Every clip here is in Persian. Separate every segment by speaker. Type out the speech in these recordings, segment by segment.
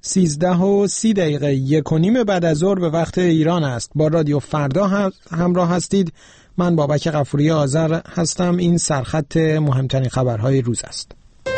Speaker 1: 13:30 1:30 بعد از ظهر به وقت ایران است. با رادیو فردا همراه هستید. من بابک غفوری آذر هستم. این سرخط مهمترین خبرهای روز است.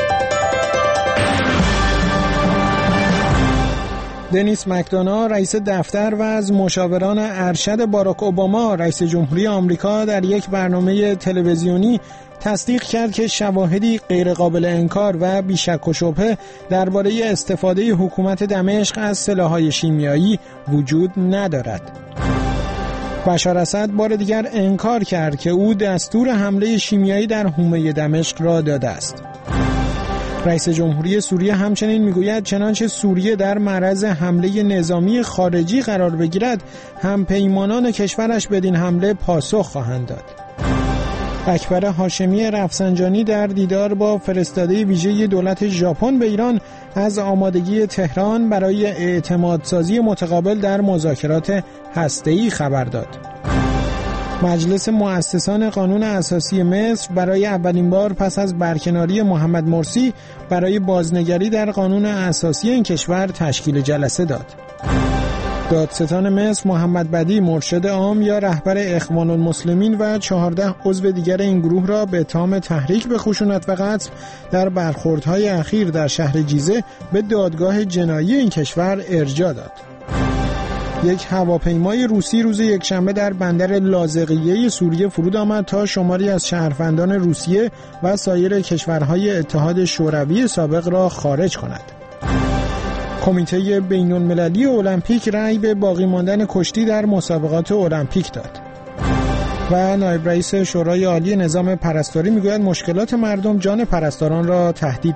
Speaker 1: دنیس مکدونالد رئیس دفتر و از مشاوران ارشد باراک اوباما رئیس جمهوری آمریکا در یک برنامه تلویزیونی تصدیق کرد که شواهدی غیرقابل انکار و بیشک و شبهه درباره استفاده حکومت دمشق از سلاح‌های شیمیایی وجود ندارد. بشار اسد بار دیگر انکار کرد که او دستور حمله شیمیایی در حومه دمشق را داده است. رئیس جمهوری سوریه همچنین میگوید چنانچه سوریه در معرض حمله نظامی خارجی قرار بگیرد، همپیمانان کشورش بدین حمله پاسخ خواهند داد. اکبر هاشمی رفسنجانی در دیدار با فرستاده ویژه دولت ژاپن به ایران از آمادگی تهران برای اعتمادسازی متقابل در مذاکرات هسته‌ای خبر داد. مجلس مؤسسان قانون اساسی مصر برای اولین بار پس از برکناری محمد مرسی برای بازنگری در قانون اساسی این کشور تشکیل جلسه داد. دادستان مصر محمد بدی مرشد عام یا رهبر اخوان المسلمین و 14 عضو دیگر این گروه را به اتهام تحریک به خشونت و قتل در برخوردهای اخیر در شهر جیزه به دادگاه جنایی این کشور ارجاع داد. یک هواپیمای روسی روز یکشنبه در بندر لاذقیه سوریه فرود آمد تا شماری از شهروندان روسیه و سایر کشورهای اتحاد شوروی سابق را خارج کند. کمیته بین‌المللی المپیک رأی به باقی ماندن کشتی در مسابقات المپیک داد. و نایب رئیس شورای عالی نظام پرستاری میگوید مشکلات مردم جان پرستاران را تهدید